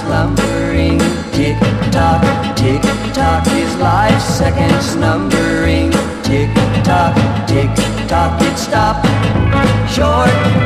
slumbering. Tick tock, is life seconds numbering. Tick tock, it stopped. Short